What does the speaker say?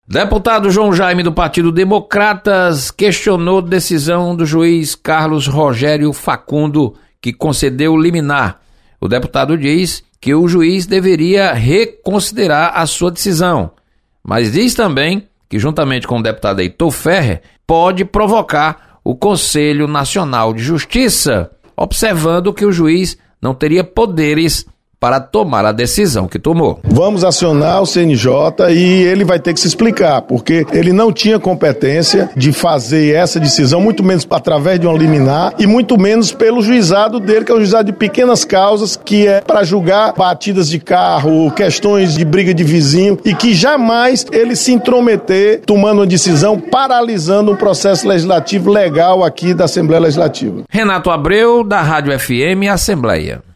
Deputado João Jaime do Partido Democratas questionou decisão do juiz Carlos Rogério Facundo, que concedeu liminar. O deputado diz que o juiz deveria reconsiderar a sua decisão, mas diz também que, juntamente com o deputado Heitor Ferrer, pode provocar o Conselho Nacional de Justiça, observando que o juiz não teria poderes para tomar a decisão que tomou. Vamos acionar o CNJ e ele vai ter que se explicar, porque ele não tinha competência de fazer essa decisão, muito menos através de uma liminar e muito menos pelo juizado dele, que é o juizado de pequenas causas, que é para julgar batidas de carro, questões de briga de vizinho, e que jamais ele se intrometer tomando uma decisão, paralisando um processo legislativo legal aqui da Assembleia Legislativa. Renato Abreu, da Rádio FM Assembleia.